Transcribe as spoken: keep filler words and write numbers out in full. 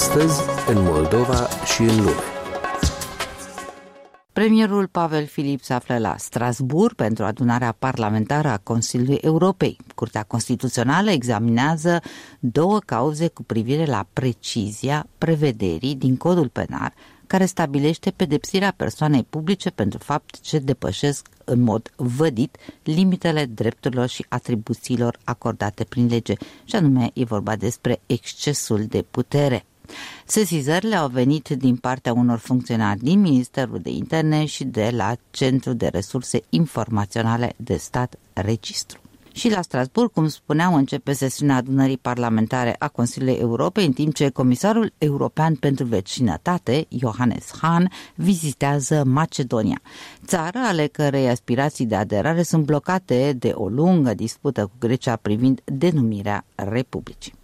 Astăzi, în Moldova și în lume. Premierul Pavel Filip se află la Strasbourg pentru adunarea parlamentară a Consiliului Europei. Curtea Constituțională examinează două cauze cu privire la precizia prevederii din Codul Penal care stabilește pedepsirea persoanei publice pentru fapte ce depășesc în mod vădit limitele drepturilor și atribuțiilor acordate prin lege, și anume e vorba despre excesul de putere. Sesizările au venit din partea unor funcționari din Ministerul de Interne și de la Centrul de Resurse Informaționale de Stat, Registru. Și la Strasbourg, cum spuneam, începe sesiunea adunării parlamentare a Consiliului Europei, în timp ce Comisarul European pentru Vecinătate, Johannes Hahn, vizitează Macedonia, țară ale cărei aspirații de aderare sunt blocate de o lungă dispută cu Grecia privind denumirea Republicii.